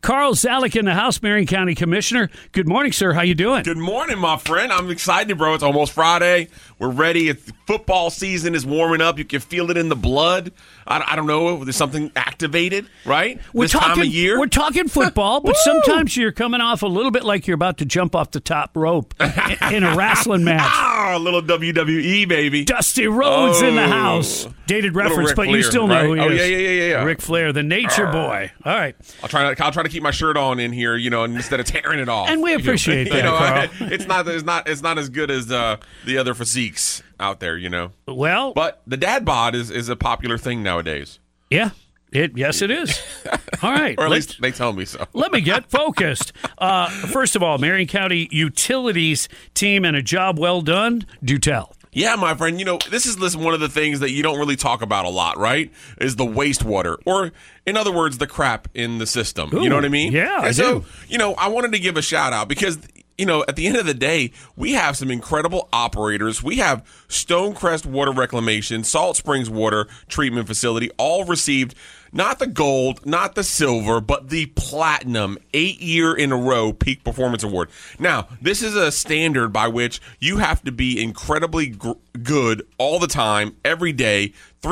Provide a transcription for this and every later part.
Carl Zalek in the house, Marion County Commissioner. Good morning, sir. How you doing? Good morning, my friend. I'm excited, bro. It's almost Friday. We're ready. Football season is warming up. You can feel it in the blood. I don't know. There's something activated, right? This time of year. We're talking football, but sometimes you're coming off a little bit like you're about to jump off the top rope in a wrestling match. A little WWE, baby. Dusty Rhodes in the house. Dated reference, but you still know who he is. Yeah. Ric Flair, the Nature Boy. All right. I'll try to keep my shirt on in here, instead of tearing it off. And we appreciate that, Carl. It's not as good as the other physiques out there, Well, but the dad bod is a popular thing nowadays. Yeah. Yes, it is. All right. Or at least they tell me so. Let me get focused. First of all, Marion County Utilities team and a job well done. Do tell. Yeah, my friend, this is one of the things that you don't really talk about a lot, right? Is the wastewater, or in other words, the crap in the system. Ooh, you know what I mean? Yeah, and so, I wanted to give a shout out because, at the end of the day, we have some incredible operators. We have Stonecrest Water Reclamation, Salt Springs Water Treatment Facility, all received not the gold, not the silver, but the platinum 8-year in a row Peak Performance Award. Now, this is a standard by which you have to be incredibly good all the time, every day,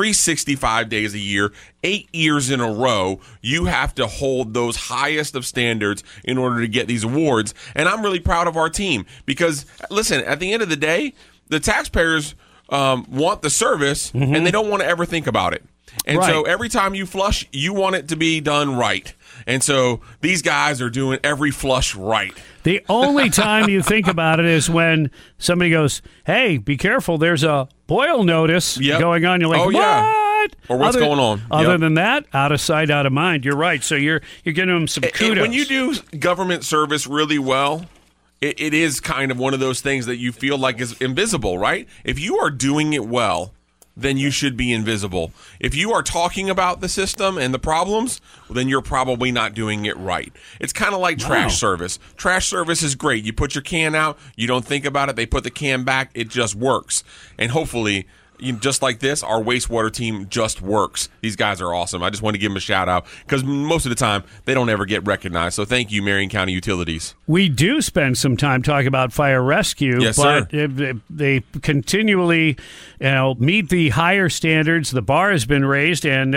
365 days a year, 8 years in a row. You have to hold those highest of standards in order to get these awards. And I'm really proud of our team because, listen, at the end of the day, the taxpayers want the service, and they don't want to ever think about it. And so every time you flush, you want it to be done right. And so these guys are doing every flush right. The only time you think about it is when somebody goes, hey, be careful, there's a boil notice going on. You're like, what? Yeah. Or what's going on? Other than that, out of sight, out of mind. You're right. So you're giving them some kudos. And when you do government service really well, it is kind of one of those things that you feel like is invisible, right? If you are doing it well, then you should be invisible. If you are talking about the system and the problems, then you're probably not doing it right. It's kind of like trash service. Trash service is great. You put your can out, you don't think about it, they put the can back, it just works. And hopefully, just like this, our wastewater team just works. These guys are awesome. I just want to give them a shout out because most of the time they don't ever get recognized. So thank you, Marion County Utilities. We do spend some time talking about fire rescue, yes, but sir. They continually, meet the higher standards. The bar has been raised, and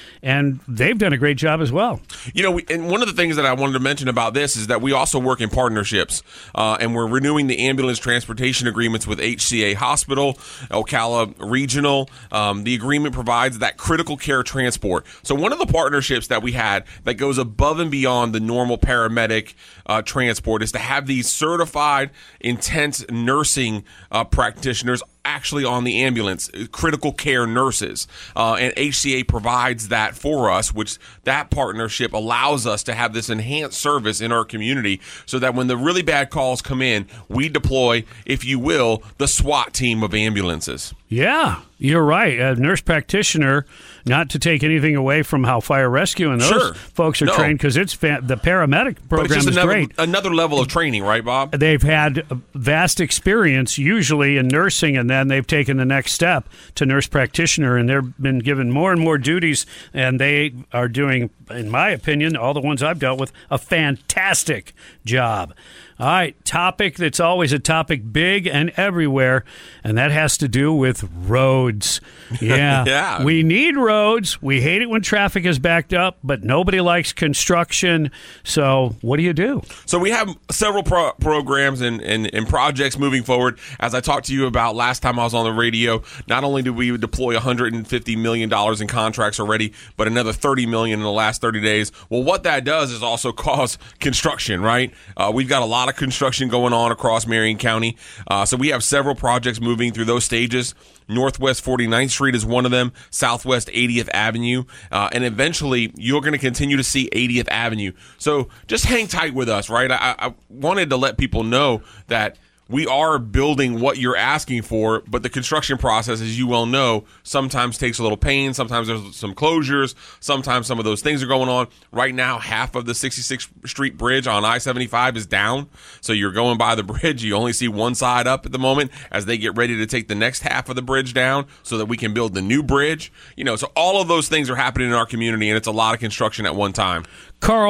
they've done a great job as well. And one of the things that I wanted to mention about this is that we also work in partnerships, and we're renewing the ambulance transportation agreements with HCA Hospital, Ocala Regional. The agreement provides that critical care transport. So one of the partnerships that we had that goes above and beyond the normal paramedic transport is to have these certified intense nursing practitioners actually on the ambulance, critical care nurses. And HCA provides that for us, which that partnership allows us to have this enhanced service in our community so that when the really bad calls come in, we deploy, if you will, the SWAT team of ambulances. Yeah, you're right. A nurse practitioner, not to take anything away from how fire rescue and those folks are trained, because it's the paramedic program is great. Another level of training, right, Bob? They've had vast experience usually in nursing, and then they've taken the next step to nurse practitioner, and they've been given more and more duties, and they are doing, in my opinion, all the ones I've dealt with, a fantastic job. All right, topic that's always a topic big and everywhere, and that has to do with roads. Yeah. Yeah. We need roads. We hate it when traffic is backed up, but nobody likes construction. So what do you do? So we have several programs and projects moving forward. As I talked to you about last time I was on the radio, not only did we deploy $150 million in contracts already, but another $30 million in the last 30 days. Well, what that does is also cause construction, right? We've got a lot of construction going on across Marion County. So we have several projects moving through those stages. Northwest 49th Street is one of them, Southwest 80th Avenue, and eventually you're going to continue to see 80th Avenue. So just hang tight with us, right? I wanted to let people know that we are building what you're asking for, but the construction process, as you well know, sometimes takes a little pain. Sometimes there's some closures. Sometimes some of those things are going on. Right now, half of the 66th Street Bridge on I-75 is down. So you're going by the bridge. You only see one side up at the moment as they get ready to take the next half of the bridge down so that we can build the new bridge. So all of those things are happening in our community, and it's a lot of construction at one time. Carl,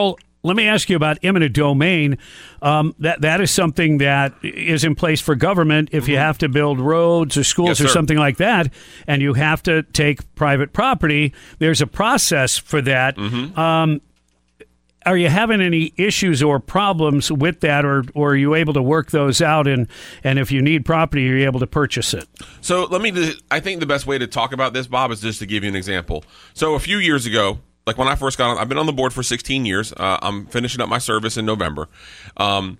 let me ask you about eminent domain. That is something that is in place for government if you have to build roads or schools or something like that, and you have to take private property. There's a process for that. Are you having any issues or problems with that, or are you able to work those out? And if you need property, are you able to purchase it? So I think the best way to talk about this, Bob, is just to give you an example. So a few years ago, like when I first got on, I've been on the board for 16 years. I'm finishing up my service in November. When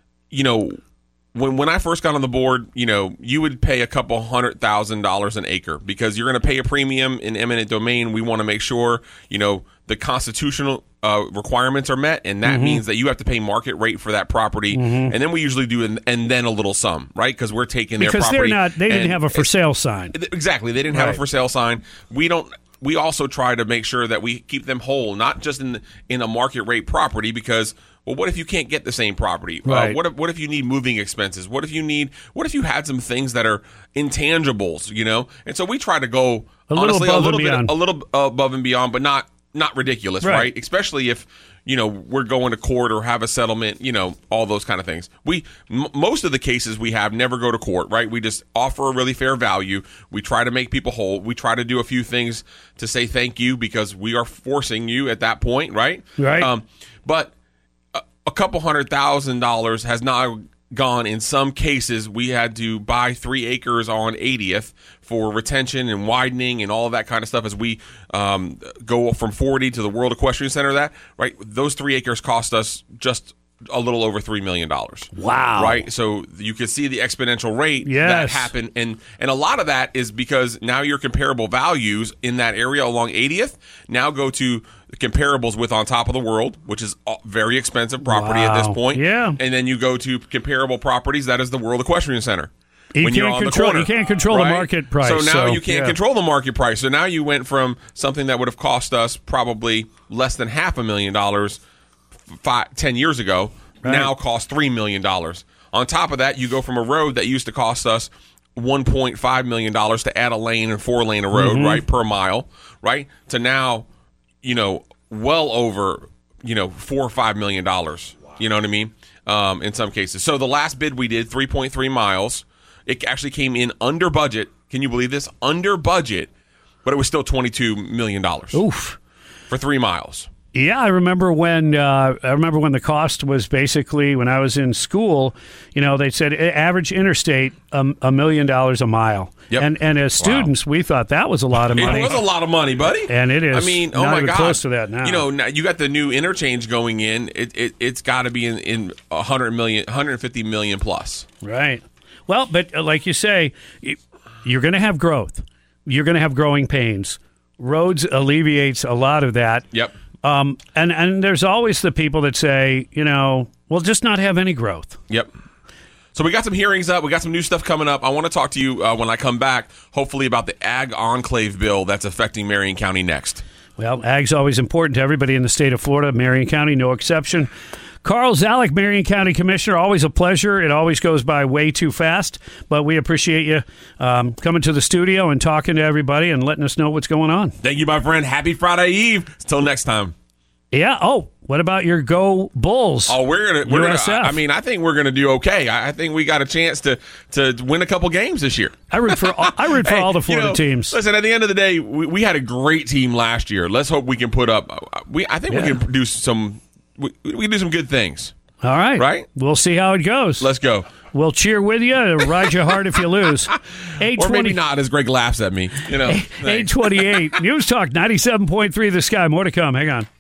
I first got on the board, you would pay a couple $100,000 an acre because you're going to pay a premium in eminent domain. We want to make sure, the constitutional requirements are met, and that means that you have to pay market rate for that property. And then we usually do and then a little sum, right? Because we're taking their property. Because they didn't have a for sale sign. Exactly. They didn't have a for sale sign. We also try to make sure that we keep them whole, not just in a market rate property, because, well, what if you can't get the same property? Right. What if you need moving expenses? What if you had some things that are intangibles, And so we try to go a little above and beyond, but not ridiculous, right? Especially if, we're going to court or have a settlement, all those kind of things. Most of the cases we have never go to court, right? We just offer a really fair value. We try to make people whole. We try to do a few things to say thank you because we are forcing you at that point, right? Right. But a couple $100,000 has not gone. In some cases, we had to buy 3 acres on 80th for retention and widening and all of that kind of stuff as we go from 40 to the World Equestrian Center. Right? Those 3 acres cost us just a little over $3 million. Wow. Right? So you can see the exponential rate that happened. And a lot of that is because now your comparable values in that area along 80th now go to the comparables with On Top of the World, which is very expensive property at this point. Yeah. And then you go to comparable properties, that is the World Equestrian Center. You can't control the market price. So now you can't control the market price. So now you went from something that would have cost us probably less than $500,000 10 years ago, now costs $3 million. On top of that, you go from a road that used to cost us $1.5 million to add a lane and 4-lane a road, right, per mile, right, to now, well over, $4 or $5 million. Wow. You know what I mean? In some cases. So the last bid we did, 3.3 miles, it actually came in under budget. Can you believe this? Under budget, but it was still $22 million. Oof. For 3 miles. Yeah, I remember when the cost was basically, when I was in school, they said average interstate $1 million a mile. Yep. And as students, we thought that was a lot of money. It was a lot of money, buddy. And it is. I mean, not my even God, close to that now. Now you got the new interchange going in. It's got to be in 150 million plus. Right. Well, but like you say, you're going to have growth. You're going to have growing pains. Roads alleviates a lot of that. Yep. And there's always the people that say, we'll just not have any growth. Yep. So we got some hearings up. We got some new stuff coming up. I want to talk to you when I come back, hopefully about the Ag Enclave bill that's affecting Marion County next. Well, ag's always important to everybody in the state of Florida. Marion County, no exception. Carl Zalek, Marion County Commissioner, always a pleasure. It always goes by way too fast, but we appreciate you coming to the studio and talking to everybody and letting us know what's going on. Thank you, my friend. Happy Friday Eve. Until next time. Yeah. Oh, what about your Go Bulls? Oh, we're gonna. I think we're gonna do okay. I think we got a chance to win a couple games this year. I root for all the Florida teams. Listen, at the end of the day, we had a great team last year. Let's hope we can put up. I think we can do some. We can do some good things. All right. Right? We'll see how it goes. Let's go. We'll cheer with you and ride you hard if you lose. Or maybe not, as Greg laughs at me. 828 News Talk 97.3 The Sky. More to come. Hang on.